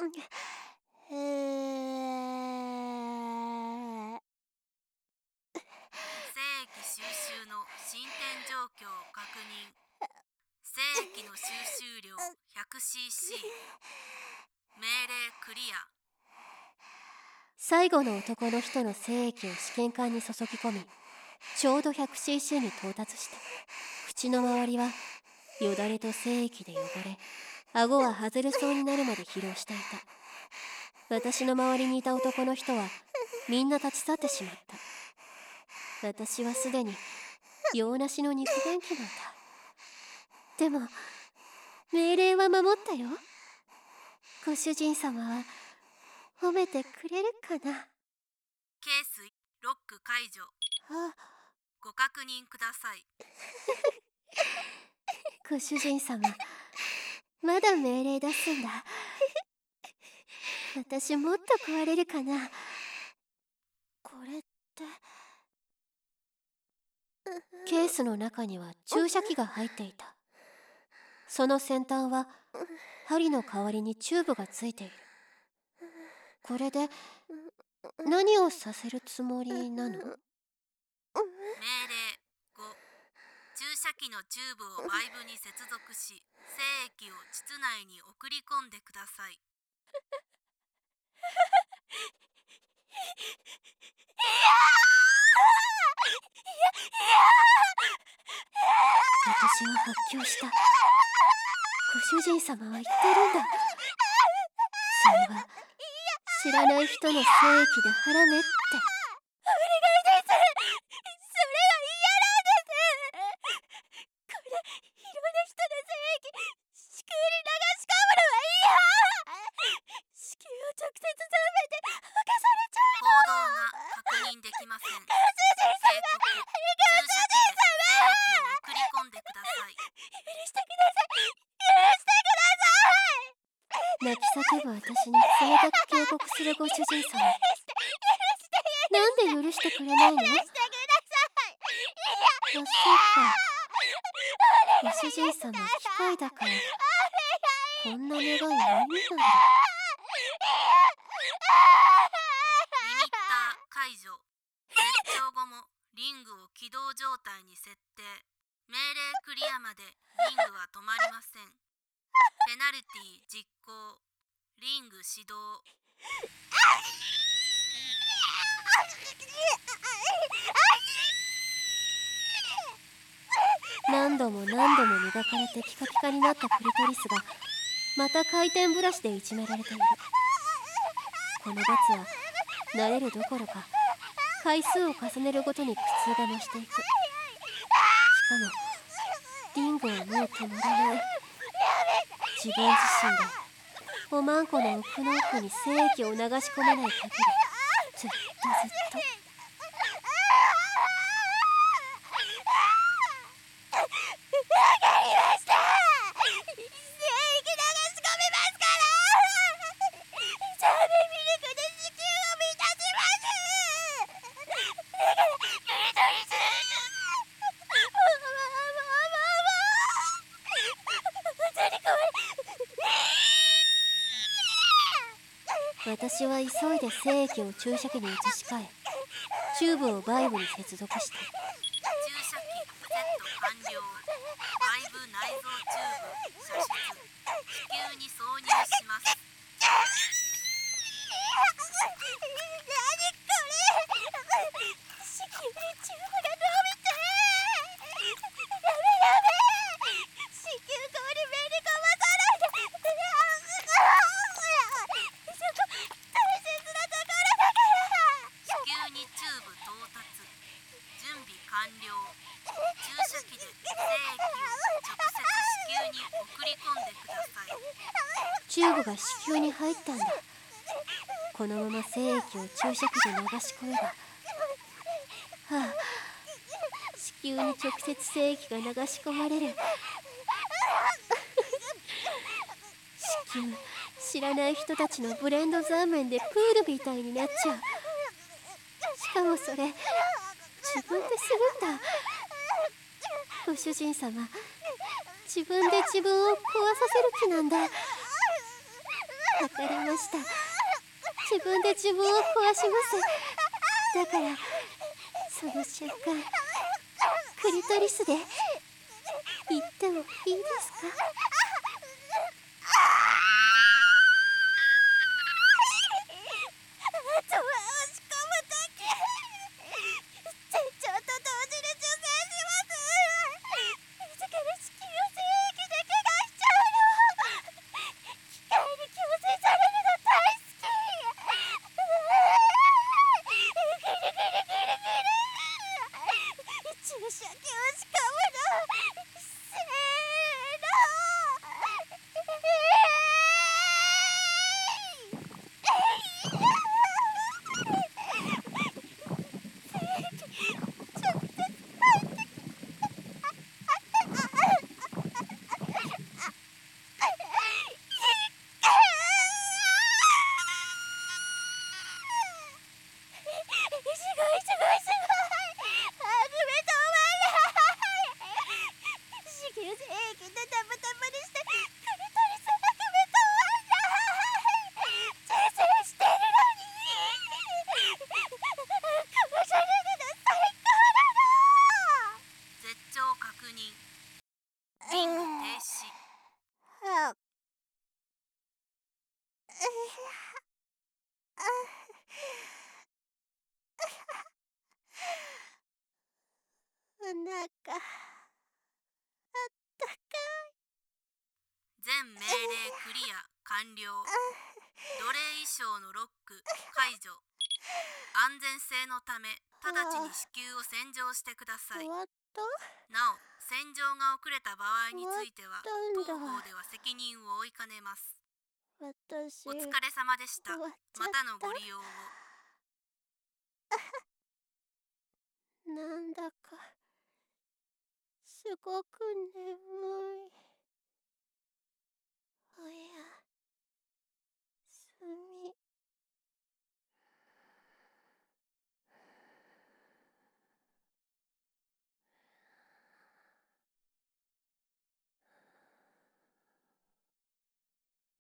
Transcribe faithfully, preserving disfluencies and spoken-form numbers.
へえ。 精液収集の進展状況を確認。精液の収集量 ひゃくシーシー。 命令クリア。 最後の男の人の精液を試験管に注ぎ込み、ちょうど ひゃくシーシー に到達した。口の周りはよだれと精液で汚れ、顎は外れそうになるまで疲労していた。私の周りにいた男の人はみんな立ち去ってしまった。私はすでに用なしの肉便器なんだ。でも命令は守ったよ。ご主人様は褒めてくれるかな。 ケースロック解除。 あ、 ご確認ください。 ご主人様、まだ命令出すんだ。私もっと壊れるかな。これってケースの中には注射器が入っていた。その先端は針の代わりにチューブがついている。これで何をさせるつもりなの？ 命令ご。注射器のチューブをバイブに接続し、精液を膣内に送り込んでください。 私は発狂した。ご主人様は言ってるんだ。それは知らない人の精液で腹めって。お願いです。それは嫌なんです。これいろんな人の精液子宮に流し込むのは嫌。子宮を直接舐めて吐かされちゃうの。 行動が確認できません。 ご主人様、 警告。注射器で精液を送り込んでください。 許してください。許してください。泣き叫ぶ私に冷たく警告するご主人様。なんで許してくれないの？許してください。あ、そうか。ご主人様、機械だからこんな願い無理なんだ。 リミッター解除。絶頂後もリングを起動状態に設定。命令クリアまでリングは止まりません。ペナルティ実行。リング始動。 何度も何度も磨かれてピカピカになったクリトリスがまた回転ブラシでいじめられている。この罰は慣れるどころか回数を重ねるごとに苦痛が増していく。しかもリングはもう止まらない。自分自身でおまんこの奥の奥に精液を流し込めない限りずっとずっと。私は急いで精液を注射器に移し替え、チューブをバイブに接続した。 注射器セット完了。バイブ内蔵チューブ射出。子宮に挿入します。完了。注射器で精液を直接子宮に送り込んでください。 チューブが子宮に入ったんだ。このまま精液を注射器で流し込めば、はあ、子宮に直接精液が流し込まれる。子宮、知らない人たちのブレンド残麺でプールみたいになっちゃう。しかもそれ自分でするんだ。ご主人様、自分で自分を壊させる気なんだ。 わかりました。自分で自分を壊します。だからその瞬間クリトリスで言ってもいいですか？ あとは押し込むだけ。船長と同時に受精します。いつから子宮を精液で怪我しちゃうの。機械に強制されるの大好き。ギリギリギリギリ。注射器をし込むの。せーの。 絶頂確認。リング停止。 お腹全命令クリア完了。奴隷衣装のロック解除。安全性のため直ちに子宮を洗浄してください。 終わったなお洗浄が遅れた場合については終わったんだ。 当方では責任を負いかねます。 私お疲れ様でした。 終わっちゃまったたのご利用を。 なんだかすごく